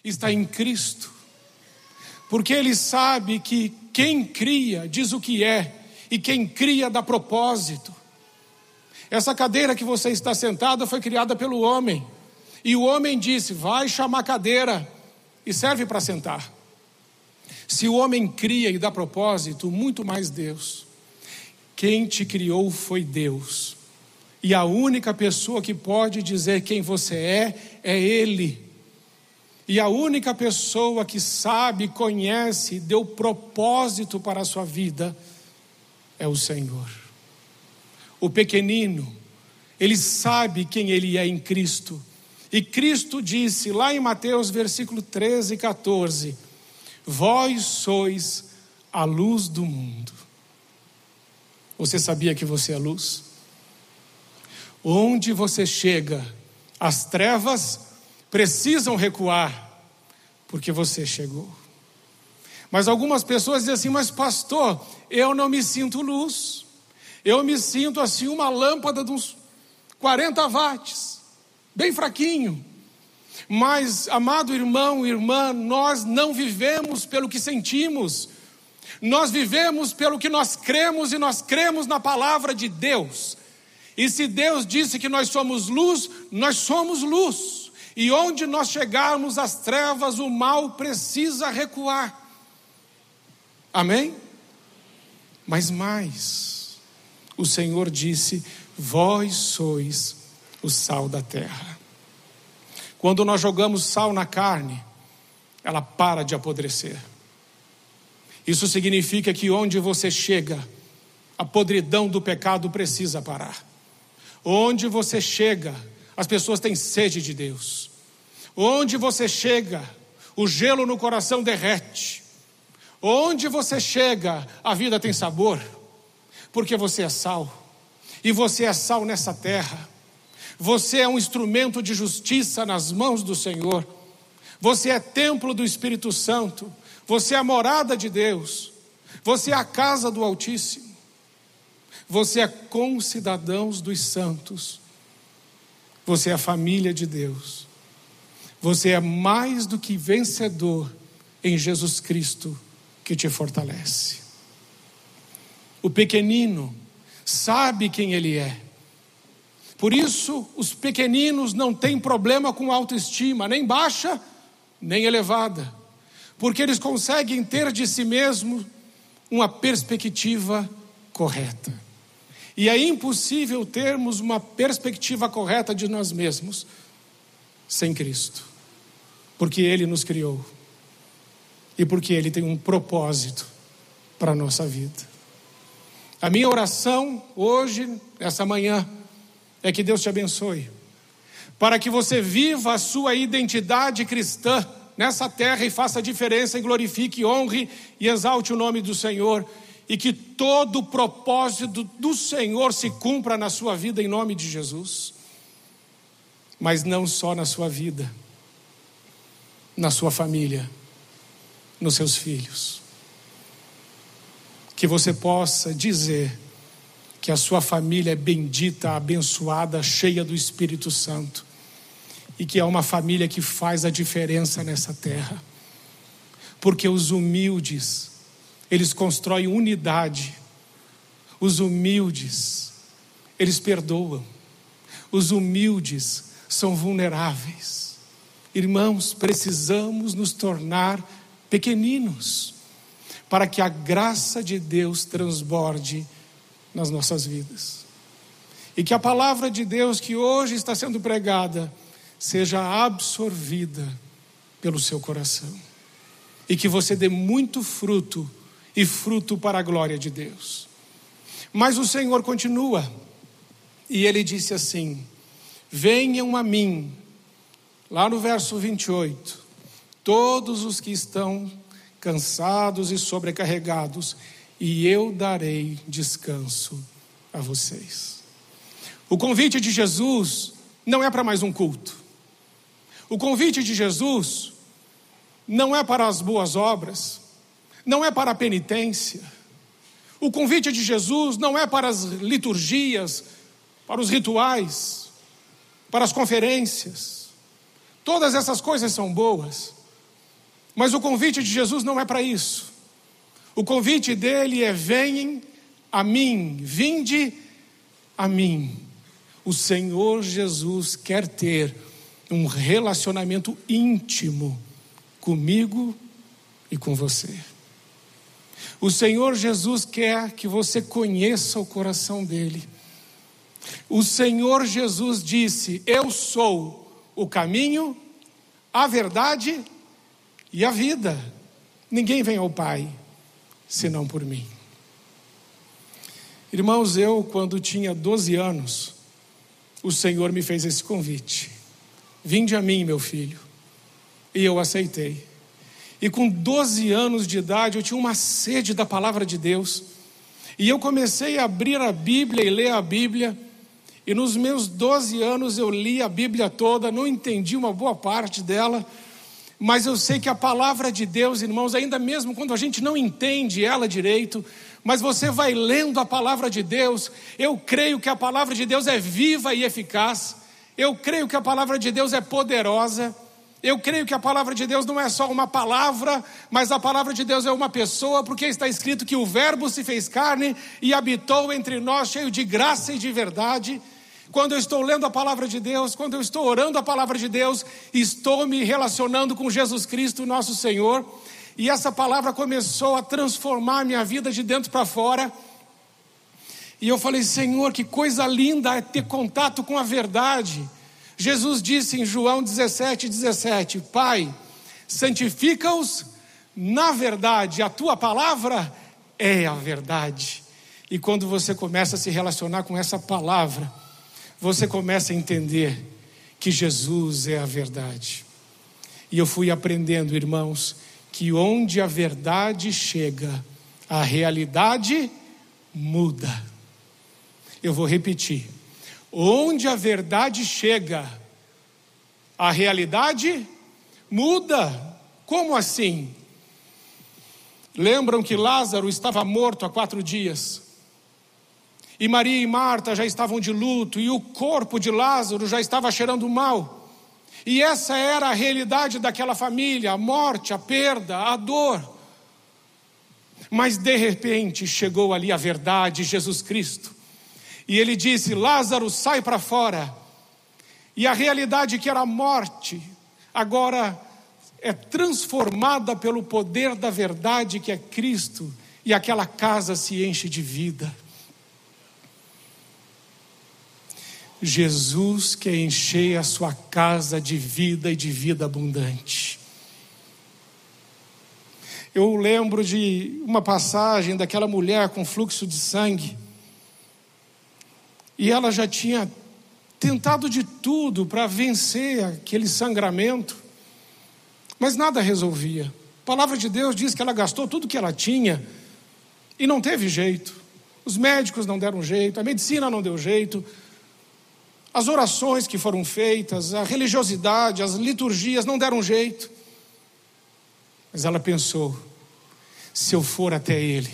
está em Cristo, porque ele sabe que quem cria diz o que é, e quem cria dá propósito. Essa cadeira que você está sentada foi criada pelo homem, e o homem disse: vai chamar cadeira, e serve para sentar. Se o homem cria e dá propósito, muito mais Deus. Quem te criou foi Deus, e a única pessoa que pode dizer quem você é Ele. E a única pessoa que sabe, conhece, deu propósito para a sua vida é o Senhor. O pequenino, ele sabe quem ele é em Cristo. E Cristo disse lá em Mateus versículo 13 e 14: vós sois a luz do mundo. Você sabia que você é luz? Onde você chega, as trevas precisam recuar, porque você chegou. Mas algumas pessoas dizem assim: mas pastor, eu não me sinto luz, eu me sinto assim uma lâmpada de uns 40 watts, bem fraquinho. Mas, amado irmão, irmã, nós não vivemos pelo que sentimos, nós vivemos pelo que nós cremos, e nós cremos na palavra de Deus. E se Deus disse que nós somos luz, nós somos luz. E onde nós chegarmos as trevas, o mal precisa recuar. Amém? Mas mais, o Senhor disse: vós sois o sal da terra. Quando nós jogamos sal na carne, ela para de apodrecer. Isso significa que onde você chega, a podridão do pecado precisa parar. Onde você chega, as pessoas têm sede de Deus. Onde você chega, o gelo no coração derrete. Onde você chega, a vida tem sabor, porque você é sal. E você é sal nessa terra. Você é um instrumento de justiça nas mãos do Senhor. Você é templo do Espírito Santo. Você é a morada de Deus. Você é a casa do Altíssimo. Você é concidadãos dos santos. Você é a família de Deus. Você é mais do que vencedor em Jesus Cristo, que te fortalece. O pequenino sabe quem ele é. Por isso, os pequeninos não têm problema com autoestima, nem baixa, nem elevada, porque eles conseguem ter de si mesmo uma perspectiva correta. E é impossível termos uma perspectiva correta de nós mesmos sem Cristo, porque Ele nos criou e porque Ele tem um propósito para a nossa vida. A minha oração hoje, essa manhã, é que Deus te abençoe, para que você viva a sua identidade cristã nessa terra e faça a diferença, e glorifique, honre e exalte o nome do Senhor, e que todo o propósito do Senhor se cumpra na sua vida em nome de Jesus. Mas não só na sua vida, na sua família, nos seus filhos. Que você possa dizer que a sua família é bendita, abençoada, cheia do Espírito Santo, e que é uma família que faz a diferença nessa terra, porque os humildes, eles constroem unidade. Os humildes, eles perdoam. Os humildes são vulneráveis. Irmãos, precisamos nos tornar pequeninos, para que a graça de Deus transborde nas nossas vidas. E que a palavra de Deus que hoje está sendo pregada seja absorvida pelo seu coração. E que você dê muito fruto, e fruto para a glória de Deus. Mas o Senhor continua, e Ele disse assim: venham a mim, lá no verso 28, todos os que estão cansados e sobrecarregados, e eu darei descanso a vocês. O convite de Jesus não é para mais um culto. O convite de Jesus não é para as boas obras, não é para a penitência. O convite de Jesus não é para as liturgias, para os rituais, para as conferências. Todas essas coisas são boas, Mas o convite de Jesus não é para isso. O convite dele é: venham a mim, vinde a mim. O Senhor Jesus quer ter um relacionamento íntimo comigo e com você. O Senhor Jesus quer que você conheça o coração dele. O Senhor Jesus disse: eu sou o caminho, a verdade e a vida. Ninguém vem ao Pai senão por mim. Irmãos, eu, quando tinha 12 anos, o Senhor me fez esse convite: vinde a mim, meu filho. E eu aceitei. E com 12 anos de idade eu tinha uma sede da palavra de Deus. E eu comecei a abrir a Bíblia e ler a Bíblia. E nos meus 12 anos eu li a Bíblia toda, não entendi uma boa parte dela. Mas eu sei que a palavra de Deus, irmãos, ainda mesmo quando a gente não entende ela direito, mas você vai lendo a palavra de Deus, eu creio que a palavra de Deus é viva e eficaz. Eu creio que a palavra de Deus é poderosa. Eu creio que a palavra de Deus não é só uma palavra, mas a palavra de Deus é uma pessoa, porque está escrito que o Verbo se fez carne e habitou entre nós, cheio de graça e de verdade. Quando eu estou lendo a palavra de Deus, quando eu estou orando a palavra de Deus, estou me relacionando com Jesus Cristo, nosso Senhor. E essa palavra começou a transformar a minha vida de dentro para fora. E eu falei: Senhor, que coisa linda é ter contato com a verdade. Jesus disse em João 17:17: Pai, santifica-os na verdade, a tua palavra é a verdade. E quando você começa a se relacionar com essa palavra, você começa a entender que Jesus é a verdade. E eu fui aprendendo, irmãos, que onde a verdade chega, a realidade muda. Eu vou repetir: onde a verdade chega, a realidade muda. Como assim? Lembram que Lázaro estava morto há 4 dias? E Maria e Marta já estavam de luto, e o corpo de Lázaro já estava cheirando mal. E essa era a realidade daquela família: a morte, a perda, a dor. Mas de repente chegou ali a verdade, Jesus Cristo. E ele disse: Lázaro, sai para fora. E a realidade que era a morte, agora é transformada pelo poder da verdade que é Cristo. E aquela casa se enche de vida. Jesus quer encher a sua casa de vida e de vida abundante. Eu lembro de uma passagem daquela mulher com fluxo de sangue. E ela já tinha tentado de tudo para vencer aquele sangramento, mas nada resolvia. A palavra de Deus diz que ela gastou tudo que ela tinha e não teve jeito. Os médicos não deram jeito, a medicina não deu jeito, as orações que foram feitas, a religiosidade, as liturgias não deram jeito. Mas ela pensou: se eu for até Ele,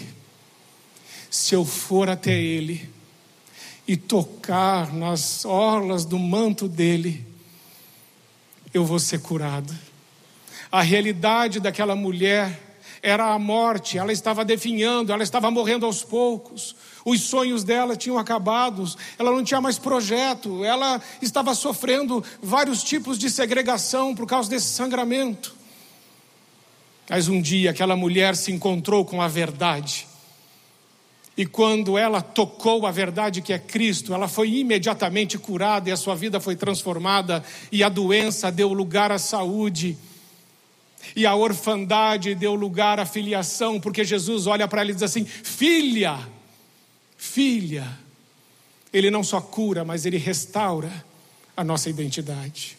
e tocar nas orlas do manto dele, eu vou ser curada. A realidade daquela mulher era a morte. Ela estava definhando, ela estava morrendo aos poucos. Os sonhos dela tinham acabado, ela não tinha mais projeto, ela estava sofrendo vários tipos de segregação por causa desse sangramento. Mas um dia aquela mulher se encontrou com a verdade. E quando ela tocou a verdade que é Cristo, ela foi imediatamente curada e a sua vida foi transformada. E a doença deu lugar à saúde. E a orfandade deu lugar à filiação, porque Jesus olha para ela e diz assim: filha, filha. Ele não só cura, mas ele restaura a nossa identidade.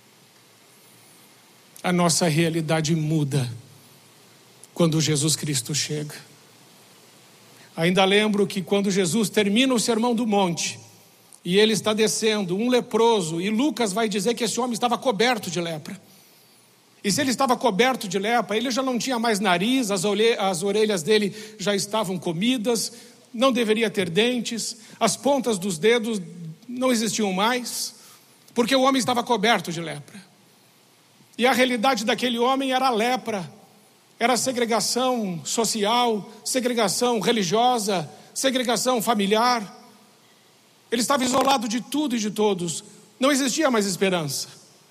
A nossa realidade muda quando Jesus Cristo chega. Ainda lembro que quando Jesus termina o Sermão do Monte, e ele está descendo, um leproso, e Lucas vai dizer que esse homem estava coberto de lepra. E se ele estava coberto de lepra, ele já não tinha mais nariz, as orelhas dele já estavam comidas, não deveria ter dentes, as pontas dos dedos não existiam mais, porque o homem estava coberto de lepra. E a realidade daquele homem era a lepra, era segregação social, segregação religiosa, segregação familiar. Ele estava isolado de tudo e de todos, não existia mais esperança.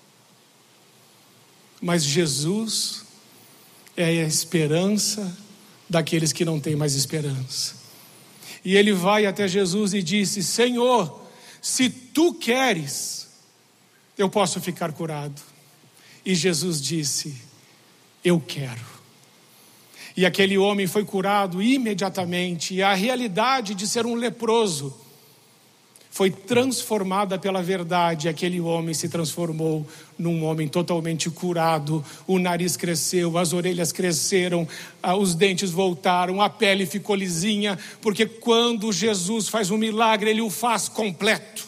Mas Jesus é a esperança daqueles que não têm mais esperança. E ele vai até Jesus e disse: Senhor, se tu queres, eu posso ficar curado. E Jesus disse: eu quero. E aquele homem foi curado imediatamente. E a realidade de ser um leproso foi transformada pela verdade. Aquele homem se transformou num homem totalmente curado. O nariz cresceu, as orelhas cresceram, os dentes voltaram, a pele ficou lisinha. Porque quando Jesus faz um milagre, Ele o faz completo.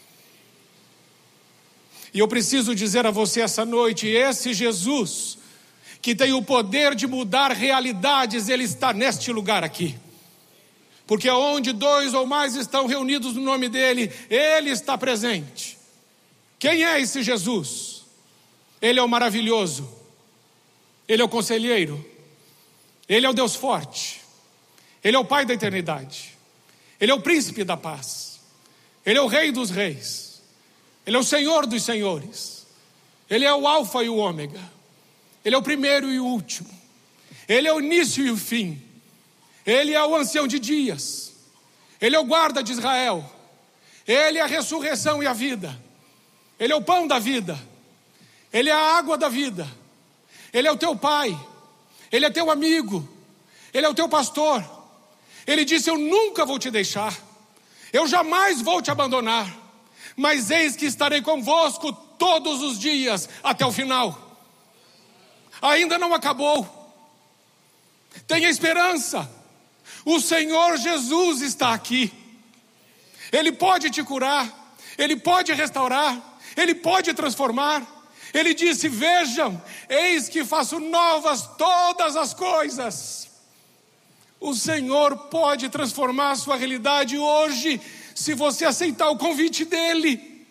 E eu preciso dizer a você essa noite, esse Jesus, que tem o poder de mudar realidades, Ele está neste lugar aqui. Porque onde 2 ou mais estão reunidos no nome dEle, Ele está presente. Quem é esse Jesus? Ele é o maravilhoso, Ele é o conselheiro, Ele é o Deus forte, Ele é o Pai da eternidade, Ele é o príncipe da paz, Ele é o Rei dos reis, Ele é o Senhor dos senhores, Ele é o alfa e o ômega, Ele é o primeiro e o último, Ele é o início e o fim, Ele é o ancião de dias, Ele é o guarda de Israel, Ele é a ressurreição e a vida, Ele é o pão da vida, Ele é a água da vida, Ele é o teu pai, Ele é teu amigo, Ele é o teu pastor. Ele disse: eu nunca vou te deixar, eu jamais vou te abandonar, mas eis que estarei convosco todos os dias até o final. Ainda não acabou, tenha esperança. O Senhor Jesus está aqui. Ele pode te curar, Ele pode restaurar, Ele pode transformar. Ele disse: vejam, eis que faço novas todas as coisas. O Senhor pode transformar a sua realidade hoje, se você aceitar o convite dEle.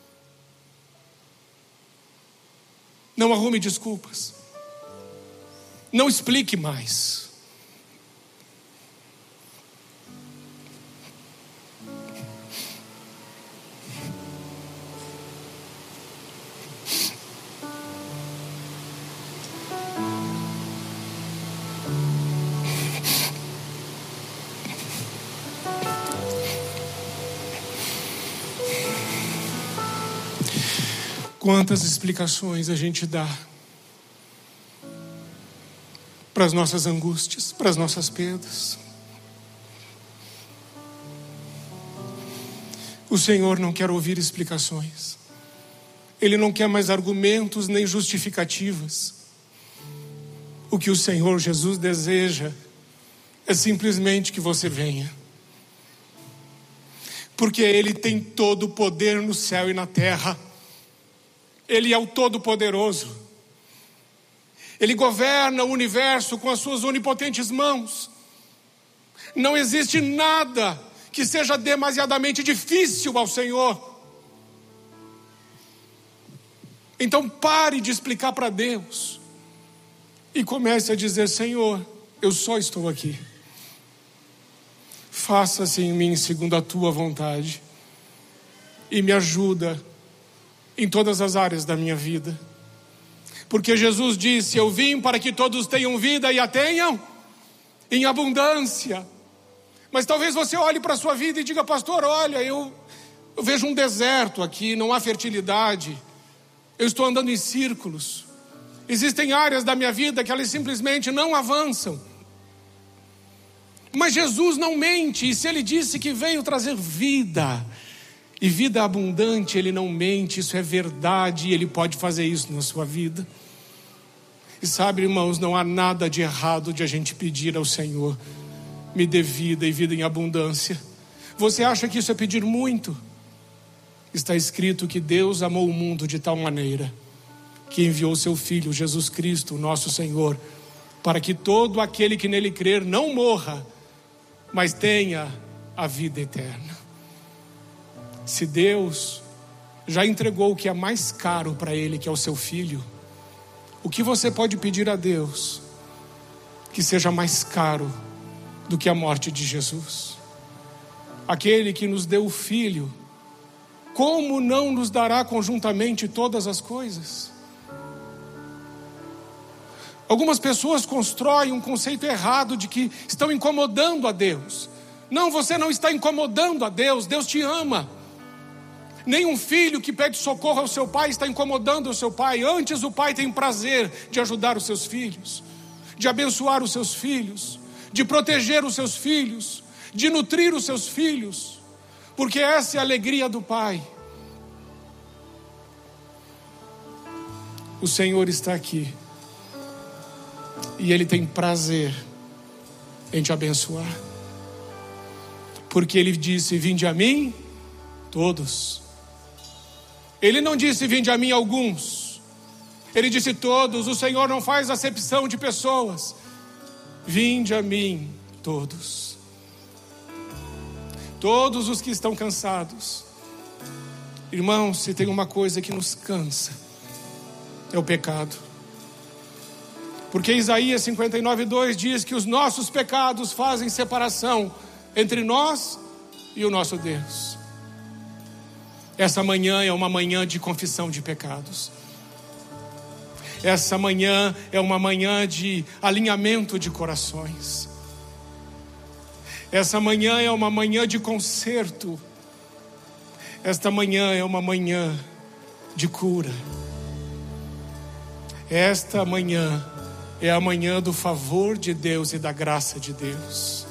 Não arrume desculpas, não explique mais. Quantas explicações a gente dá para as nossas angústias, para as nossas perdas. O Senhor não quer ouvir explicações. Ele não quer mais argumentos nem justificativas. O que o Senhor Jesus deseja é simplesmente que você venha. Porque Ele tem todo o poder no céu e na terra. Ele é o Todo-Poderoso. Ele governa o universo com as suas onipotentes mãos. Não existe nada que seja demasiadamente difícil ao Senhor. Então pare de explicar para Deus e comece a dizer: Senhor, eu só estou aqui. Faça-se em mim segundo a tua vontade e me ajuda em todas as áreas da minha vida. Porque Jesus disse: eu vim para que todos tenham vida e a tenham em abundância. Mas talvez você olhe para a sua vida e diga: pastor, olha, eu vejo um deserto aqui, não há fertilidade, eu estou andando em círculos, existem áreas da minha vida que elas simplesmente não avançam. Mas Jesus não mente, e se Ele disse que veio trazer vida e vida abundante, Ele não mente, isso é verdade, e Ele pode fazer isso na sua vida. E sabe, irmãos, não há nada de errado de a gente pedir ao Senhor: me dê vida e vida em abundância. Você acha que isso é pedir muito? Está escrito que Deus amou o mundo de tal maneira que enviou seu Filho Jesus Cristo, nosso Senhor, para que todo aquele que nele crer não morra, mas tenha a vida eterna. Se Deus já entregou o que é mais caro para Ele, que é o seu Filho, O que você pode pedir a Deus que seja mais caro do que a morte de Jesus? Aquele que nos deu o Filho, como não nos dará conjuntamente todas as coisas? Algumas pessoas constroem um conceito errado de que estão incomodando a Deus. Não, você não está incomodando a Deus, Deus te ama. Nenhum filho que pede socorro ao seu pai está incomodando o seu pai. Antes, o pai tem prazer de ajudar os seus filhos, de abençoar os seus filhos, de proteger os seus filhos, de nutrir os seus filhos, porque essa é a alegria do pai. O Senhor está aqui e Ele tem prazer em te abençoar, porque Ele disse: vinde a mim todos. Ele não disse: vinde a mim alguns. Ele disse todos. O Senhor não faz acepção de pessoas. Vinde a mim todos. Todos os que estão cansados. Irmãos, se tem uma coisa que nos cansa, é o pecado. Porque Isaías 59:2 diz que os nossos pecados fazem separação entre nós e o nosso Deus. Essa manhã é uma manhã de confissão de pecados. Essa manhã é uma manhã de alinhamento de corações. Essa manhã é uma manhã de conserto. Esta manhã é uma manhã de cura. Esta manhã é a manhã do favor de Deus e da graça de Deus.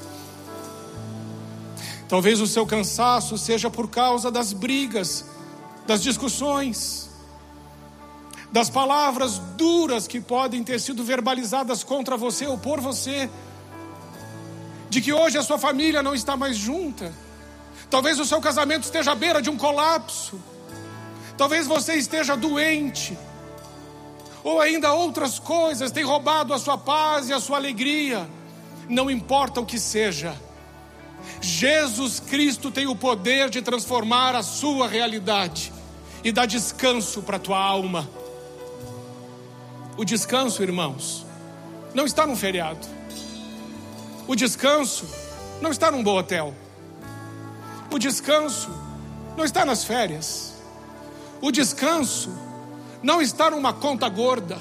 Talvez o seu cansaço seja por causa das brigas, das discussões, das palavras duras que podem ter sido verbalizadas contra você ou por você, de que hoje a sua família não está mais junta. Talvez o seu casamento esteja à beira de um colapso. Talvez você esteja doente, ou ainda outras coisas têm roubado a sua paz e a sua alegria. Não importa o que seja, Jesus Cristo tem o poder de transformar a sua realidade e dar descanso para a tua alma. O descanso, irmãos, não está num feriado. O descanso não está num bom hotel. O descanso não está nas férias. O descanso não está numa conta gorda.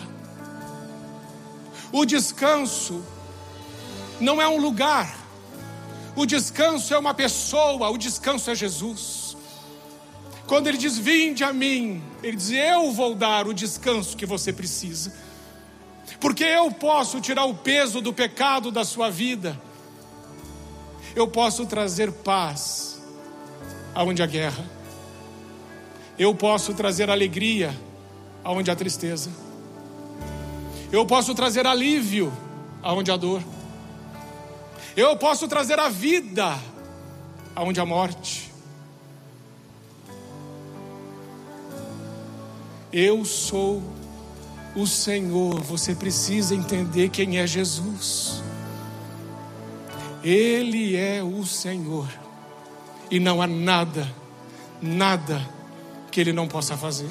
O descanso não é um lugar. O descanso é uma pessoa. O descanso é Jesus. Quando Ele diz: vinde a mim, Ele diz: eu vou dar o descanso que você precisa, porque eu posso tirar o peso do pecado da sua vida. Eu posso trazer paz aonde há guerra. Eu posso trazer alegria aonde há tristeza. Eu posso trazer alívio aonde há dor. Eu posso trazer a vida aonde há morte. Eu sou o Senhor. Você precisa entender quem é Jesus. Ele é o Senhor, e não há nada que Ele não possa fazer.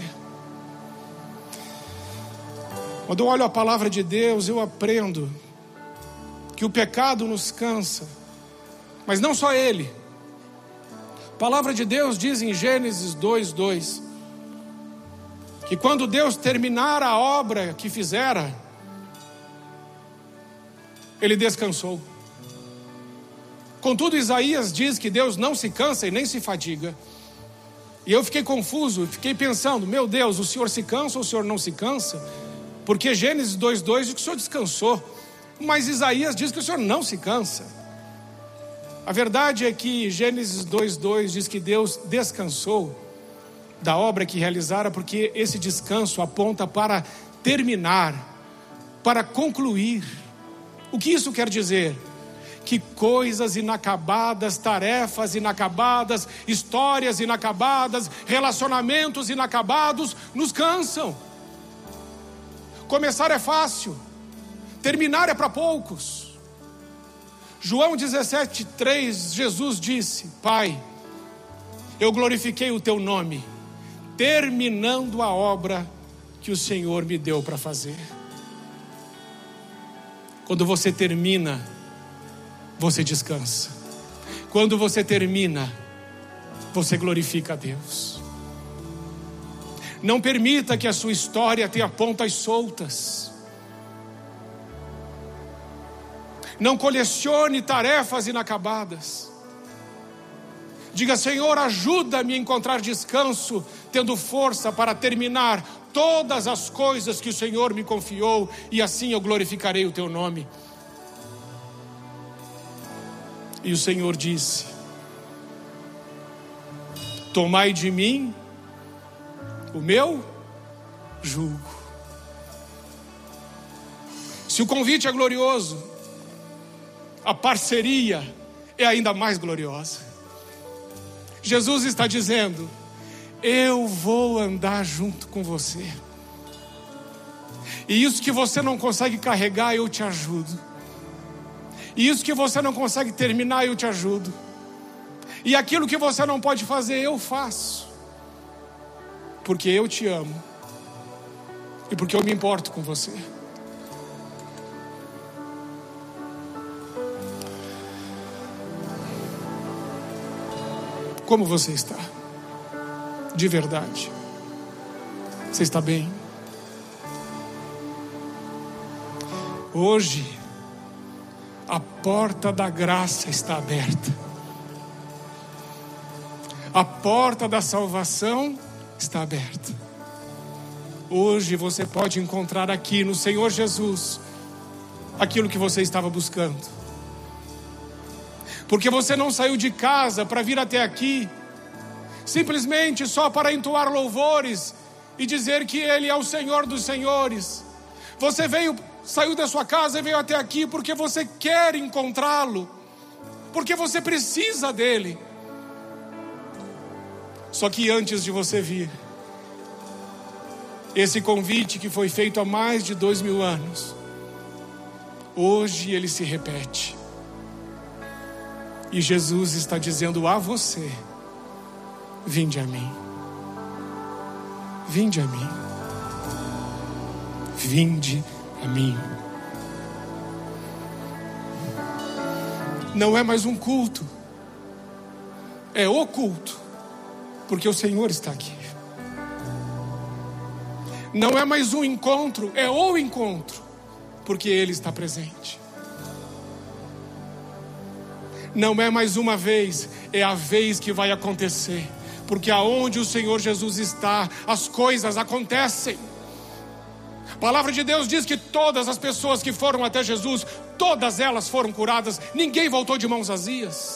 Quando eu olho a palavra de Deus, eu aprendo que o pecado nos cansa, mas não só ele. A palavra de Deus diz em Gênesis 2:2 que quando Deus terminar a obra que fizera, Ele descansou. Contudo, Isaías diz que Deus não se cansa e nem se fadiga. E eu fiquei confuso, fiquei pensando: meu Deus, o Senhor se cansa ou o Senhor não se cansa? Porque Gênesis 2:2 diz que o Senhor descansou, mas Isaías diz que o Senhor não se cansa. A verdade é que Gênesis 2:2 diz que Deus descansou da obra que realizara, porque esse descanso aponta para terminar, para concluir. O que isso quer dizer? Que coisas inacabadas, tarefas inacabadas, histórias inacabadas, relacionamentos inacabados nos cansam. Começar é fácil, terminar é para poucos. João 17:3, Jesus disse: Pai, eu glorifiquei o teu nome, terminando a obra que o Senhor me deu para fazer. Quando você termina, você descansa. Quando você termina, você glorifica a Deus. Não permita que a sua história tenha pontas soltas. Não colecione tarefas inacabadas. Diga: Senhor, ajuda-me a encontrar descanso, tendo força para terminar todas as coisas que o Senhor me confiou, e assim eu glorificarei o teu nome. E o Senhor disse: tomai de mim o meu jugo. Se o convite é glorioso, a parceria é ainda mais gloriosa. Jesus está dizendo: eu vou andar junto com você. E isso que você não consegue carregar, eu te ajudo. E isso que você não consegue terminar, eu te ajudo. E aquilo que você não pode fazer, eu faço. Porque eu te amo. E porque eu me importo com você. Como você está? De verdade. Você está bem? Hoje, a porta da graça está aberta. A porta da salvação está aberta. Hoje você pode encontrar aqui no Senhor Jesus aquilo que você estava buscando. Porque você não saiu de casa para vir até aqui simplesmente só para entoar louvores e dizer que Ele é o Senhor dos senhores. Você saiu da sua casa e veio até aqui porque você quer encontrá-lo, porque você precisa dele. Só que antes de você vir, esse convite que foi feito há mais de 2000 anos, hoje ele se repete. E Jesus está dizendo a você: vinde a mim. Vinde a mim. Vinde a mim. Não é mais um culto, é o culto, porque o Senhor está aqui. Não é mais um encontro, é o encontro, porque Ele está presente. Não é mais uma vez, é a vez que vai acontecer, porque aonde o Senhor Jesus está, as coisas acontecem. A palavra de Deus diz que todas as pessoas que foram até Jesus, todas elas foram curadas, ninguém voltou de mãos vazias.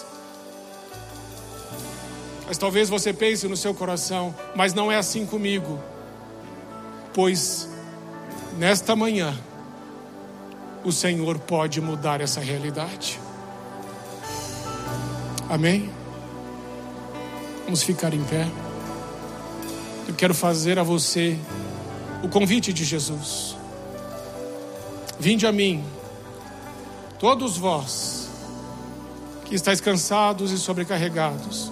Mas talvez você pense no seu coração: mas não é assim comigo. Pois nesta manhã o Senhor pode mudar essa realidade. Amém? Vamos ficar em pé. Eu quero fazer a você o convite de Jesus. Vinde a mim, todos vós que estáis cansados e sobrecarregados,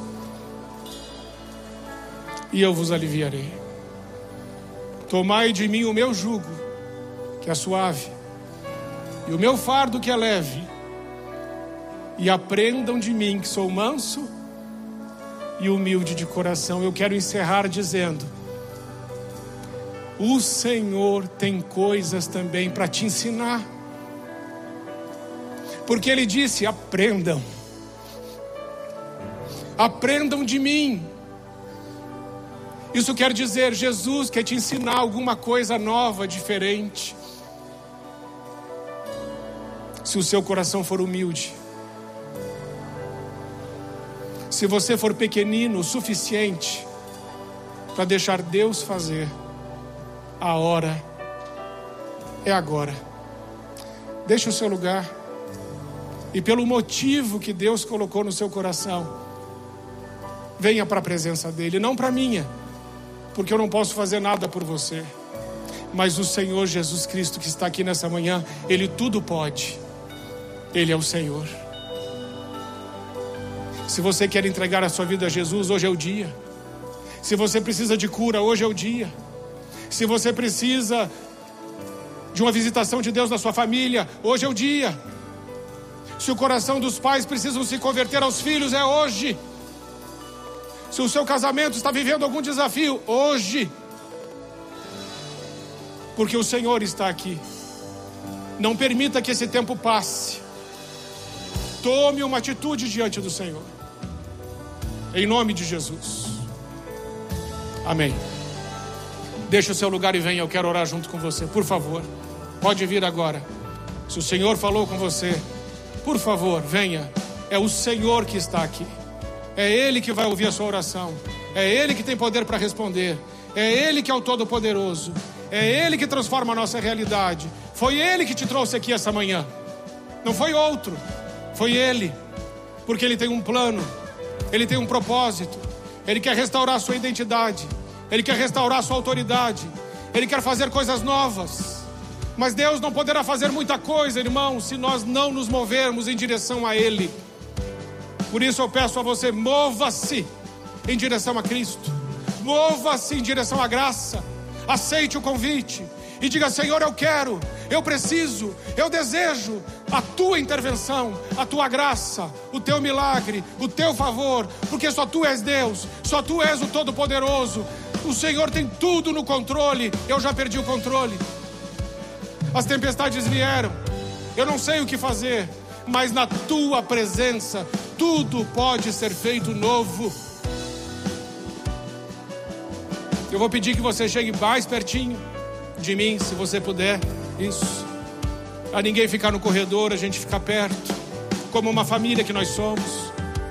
e eu vos aliviarei. Tomai de mim o meu jugo, que é suave, e o meu fardo, que é leve, e aprendam de mim, que sou manso e humilde de coração. Eu quero encerrar dizendo: o Senhor tem coisas também para te ensinar, porque Ele disse: aprendam de mim. Isso quer dizer, Jesus quer te ensinar alguma coisa nova, diferente. Se o seu coração for humilde, se você for pequenino o suficiente para deixar Deus fazer, a hora é agora. Deixe o seu lugar, e pelo motivo que Deus colocou no seu coração, venha para a presença dEle, não para a minha, porque eu não posso fazer nada por você, mas o Senhor Jesus Cristo que está aqui nessa manhã, Ele tudo pode. Ele é o Senhor. Se você quer entregar a sua vida a Jesus, hoje é o dia. Se você precisa de cura, hoje é o dia. Se você precisa de uma visitação de Deus na sua família, hoje é o dia. Se o coração dos pais precisam se converter aos filhos, é hoje. Se o seu casamento está vivendo algum desafio, hoje. Porque o Senhor está aqui. Não permita que esse tempo passe. Tome uma atitude diante do Senhor. Em nome de Jesus. Amém. Deixe o seu lugar e venha, eu quero orar junto com você, por favor. Pode vir agora. Se o Senhor falou com você, por favor, venha. É o Senhor que está aqui. É Ele que vai ouvir a sua oração. É Ele que tem poder para responder. É Ele que é o Todo-Poderoso. É Ele que transforma a nossa realidade. Foi Ele que te trouxe aqui essa manhã. Não foi outro. Foi Ele. Porque Ele tem um plano. Ele tem um propósito. Ele quer restaurar a sua identidade. Ele quer restaurar a sua autoridade. Ele quer fazer coisas novas. Mas Deus não poderá fazer muita coisa, irmão, se nós não nos movermos em direção a Ele. Por isso eu peço a você, mova-se em direção a Cristo. Mova-se em direção à graça. Aceite o convite e diga: Senhor, eu quero, eu preciso, eu desejo a tua intervenção, a tua graça, o teu milagre, o teu favor, porque só tu és Deus, só tu és o Todo-Poderoso. O Senhor tem tudo no controle. Eu já perdi o controle. As tempestades vieram, eu não sei o que fazer, mas na tua presença tudo pode ser feito novo. Eu vou pedir que você chegue mais pertinho de mim, se você puder. Isso. A ninguém ficar no corredor, a gente ficar perto, como uma família que nós somos.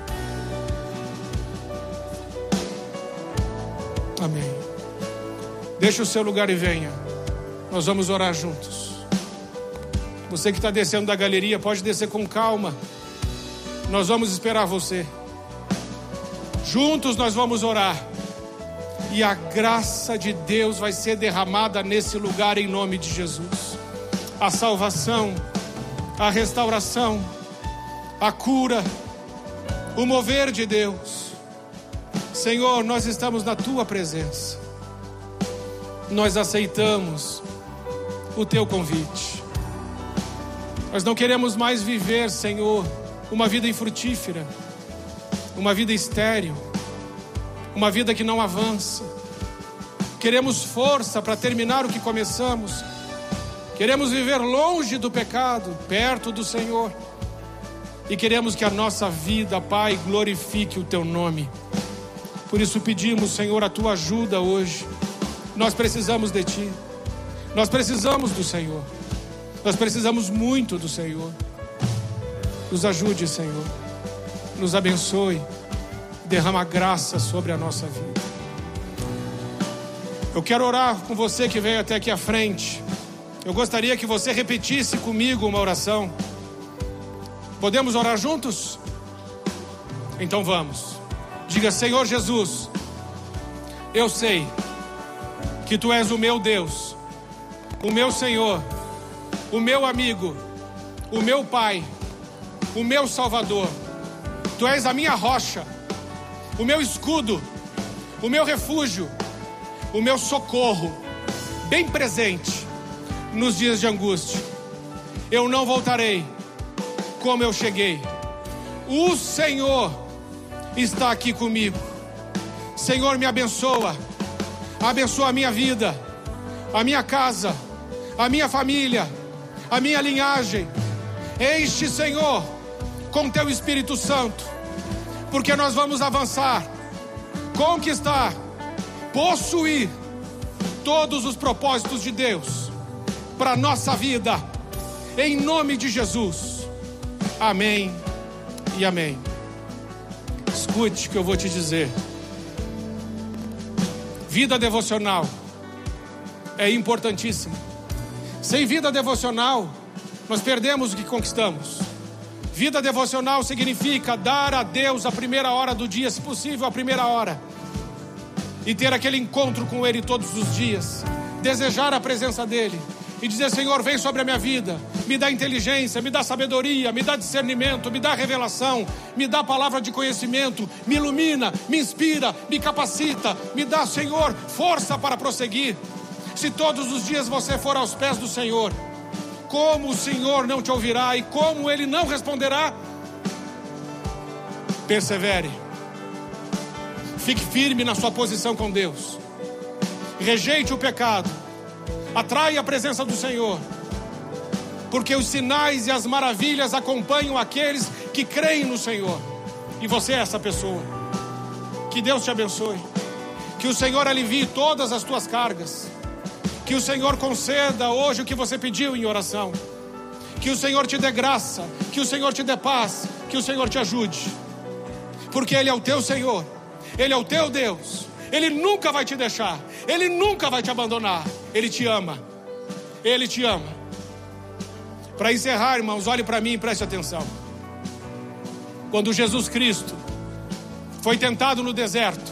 Amém. Deixe o seu lugar e venha. Nós vamos orar juntos. Você que está descendo da galeria, pode descer com calma. Nós vamos esperar você. Juntos nós vamos orar. E a graça de Deus vai ser derramada nesse lugar em nome de Jesus. A salvação, a restauração, a cura, o mover de Deus. Senhor, nós estamos na tua presença. Nós aceitamos o teu convite. Nós não queremos mais viver, Senhor, uma vida infrutífera, uma vida estéril, uma vida que não avança. Queremos força para terminar o que começamos. Queremos viver longe do pecado, perto do Senhor. E queremos que a nossa vida, Pai, glorifique o teu nome. Por isso pedimos, Senhor, a tua ajuda hoje. Nós precisamos de ti. Nós precisamos do Senhor. Nós precisamos muito do Senhor. Nos ajude, Senhor. Nos abençoe. Derrama graça sobre a nossa vida. Eu quero orar com você que veio até aqui à frente. Eu gostaria que você repetisse comigo uma oração. Podemos orar juntos? Então vamos. Diga: Senhor Jesus, eu sei que tu és o meu Deus, o meu Senhor, o meu amigo, o meu Pai, o meu Salvador. Tu és a minha rocha, o meu escudo, o meu refúgio, o meu socorro, bem presente nos dias de angústia. Eu não voltarei como eu cheguei. O Senhor está aqui comigo. Senhor, me abençoa. Abençoa a minha vida, a minha casa, a minha família, a minha linhagem. Enche, Senhor, com teu Espírito Santo, porque nós vamos avançar, conquistar, possuir todos os propósitos de Deus para a nossa vida, em nome de Jesus. Amém e amém. Escute o que eu vou te dizer. Vida devocional é importantíssima. Sem vida devocional, nós perdemos o que conquistamos. Vida devocional significa dar a Deus a primeira hora do dia, se possível a primeira hora, e ter aquele encontro com Ele todos os dias, desejar a presença dEle e dizer: Senhor, vem sobre a minha vida, me dá inteligência, me dá sabedoria, me dá discernimento, me dá revelação, me dá palavra de conhecimento, me ilumina, me inspira, me capacita, me dá, Senhor, força para prosseguir. Se todos os dias você for aos pés do Senhor, como o Senhor não te ouvirá e como Ele não responderá? Persevere. Fique firme na sua posição com Deus. Rejeite o pecado. Atraia a presença do Senhor. Porque os sinais e as maravilhas acompanham aqueles que creem no Senhor. E você é essa pessoa. Que Deus te abençoe. Que o Senhor alivie todas as tuas cargas. Que o Senhor conceda hoje o que você pediu em oração. Que o Senhor te dê graça. Que o Senhor te dê paz. Que o Senhor te ajude. Porque Ele é o teu Senhor. Ele é o teu Deus. Ele nunca vai te deixar. Ele nunca vai te abandonar. Ele te ama. Ele te ama. Para encerrar, irmãos, olhe para mim e preste atenção. Quando Jesus Cristo foi tentado no deserto,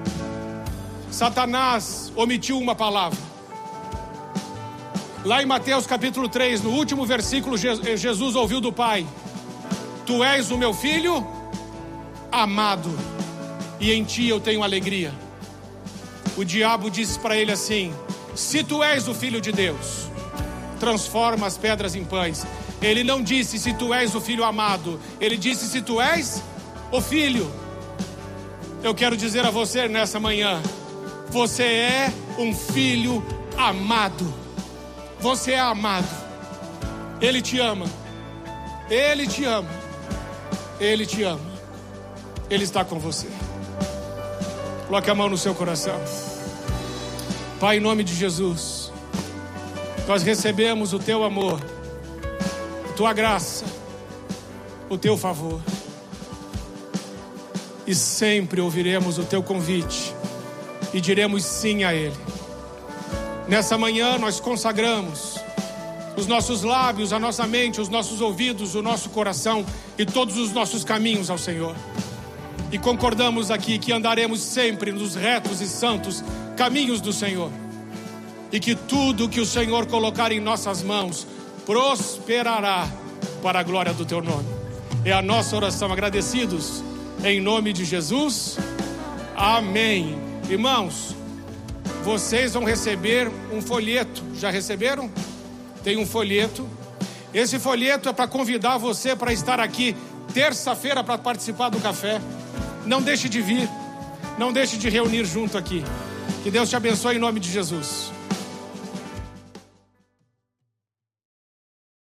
Satanás omitiu uma palavra. Lá em Mateus capítulo 3, no último versículo, Jesus ouviu do Pai: Tu és o meu filho amado, e em ti eu tenho alegria. O diabo disse para ele assim: se tu és o Filho de Deus, transforma as pedras em pães. Ele não disse se tu és o filho amado, ele disse se tu és o filho. Eu quero dizer a você nessa manhã: você é um filho amado. Você é amado. Ele te ama. Ele te ama. Ele te ama. Ele está com você. Coloque a mão no seu coração. Pai, em nome de Jesus, nós recebemos o teu amor, a tua graça, o teu favor. E sempre ouviremos o teu convite e diremos sim a ele. Nessa manhã nós consagramos os nossos lábios, a nossa mente, os nossos ouvidos, o nosso coração e todos os nossos caminhos ao Senhor. E concordamos aqui que andaremos sempre nos retos e santos caminhos do Senhor. E que tudo que o Senhor colocar em nossas mãos prosperará para a glória do teu nome. É a nossa oração, agradecidos em nome de Jesus. Amém. Irmãos, vocês vão receber um folheto. Já receberam? Tem um folheto. Esse folheto é para convidar você para estar aqui terça-feira para participar do café. Não deixe de vir. Não deixe de reunir junto aqui. Que Deus te abençoe em nome de Jesus.